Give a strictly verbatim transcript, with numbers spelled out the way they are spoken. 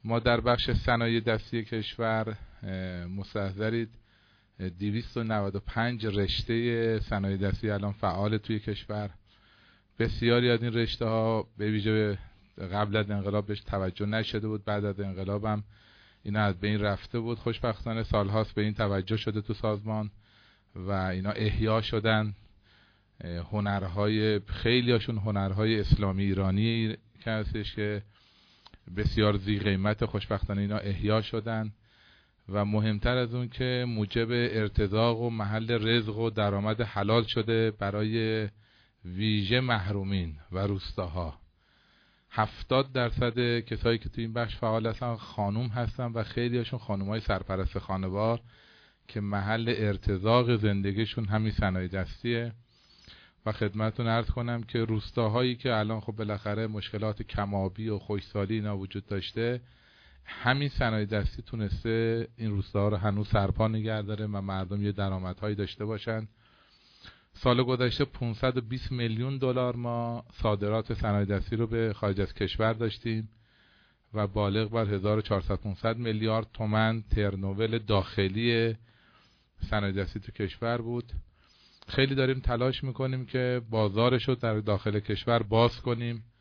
ما در بخش صنایع دستی کشور مستحضرید دویست و نود و پنج رشته صنایع دستی الان فعال توی کشور. بسیاری از این رشته ها به ویژه قبل از انقلاب بهش توجه نشده بود، بعد از انقلاب هم اینا از بین رفته بود. خوشبختانه سالهاست به این توجه شده تو سازمان و اینا احیا شدن. هنرهای خیلی هاشون هنرهای اسلامی ایرانی که هستش که بسیار ذی قیمت، خوشبختانه اینا احیا شدن و مهمتر از اون که موجب ارتزاق و محل رزق و درآمد حلال شده برای ویژه محرومین و روستاها. هفتاد درصد کسایی که تو این بخش فعال هستن خانوم هستن و خیلی هاشون خانومای سرپرست خانوار که محل ارتزاق زندگیشون همین صنایع دستیه. و خدمتتون عرض کنم که روستاهایی که الان خب بالاخره مشکلات کمابی و خشکسالی اینا وجود داشته، همین صنایع دستی تونسته این روستاها رو هنوز سرپا نگه داره و مردم یه درآمدهایی داشته باشن. سال گذشته پانصد و بیست میلیون دلار ما صادرات صنایع دستی رو به خارج از کشور داشتیم و بالغ بر هزار و چهارصد پانصد میلیارد تومان ترنوول داخلی صنایع دستی تو کشور بود. خیلی داریم تلاش میکنیم که بازارش رو در داخل کشور باز کنیم